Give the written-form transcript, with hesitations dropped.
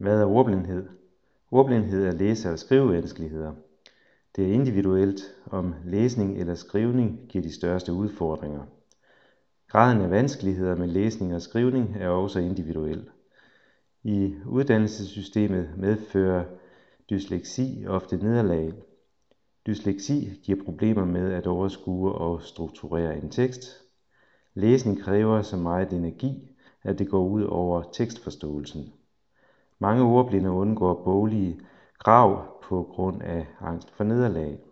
Hvad er ordblindhed? Ordblindhed er læse- og skrivevanskeligheder. Det er individuelt, om læsning eller skrivning giver de største udfordringer. Graden af vanskeligheder med læsning og skrivning er også individuel. I uddannelsessystemet medfører dysleksi ofte nederlag. Dysleksi giver problemer med at overskue og strukturere en tekst. Læsning kræver så meget energi, at det går ud over tekstforståelsen. Mange ordblinde undgår boglige krav på grund af angst for nederlag.